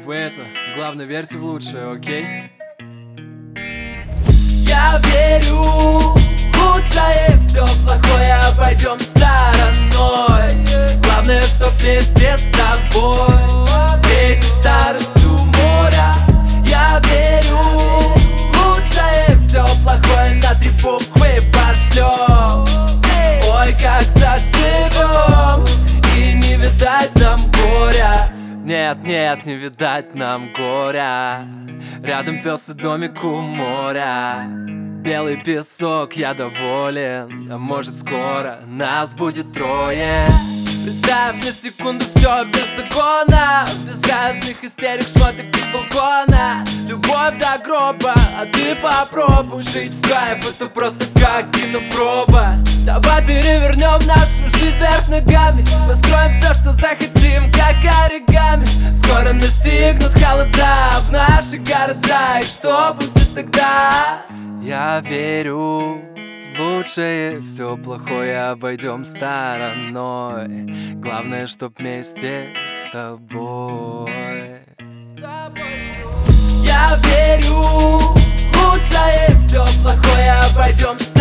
вы это, главное, верьте в лучшее, окей? Я верю в лучшее, все плохое обойдем стороной. Главное, чтоб вместе с тобой встретить старость у моря. Я верю в лучшее, все плохое на 3 буквы пошлем. Ой, как заживем, и не видать нам горя. Нет, нет, не видать нам горя. Рядом пес и домик у моря. Белый песок, я доволен. А может скоро нас будет 3. Представь на секунду все без закона, без разных истерик, шмоток из балкона. Любовь до гроба, а ты попробуй жить в кайф, это просто как кинопроба. Давай перевернем нашу жизнь вверх ногами, построим все, что захотим, как оригами. Скоро настигнут холода в наши города, и что будет тогда? Я верю в лучшее, все плохое обойдем стороной. Главное, чтоб вместе с тобой. Я верю в лучшее, все плохое обойдем стороной.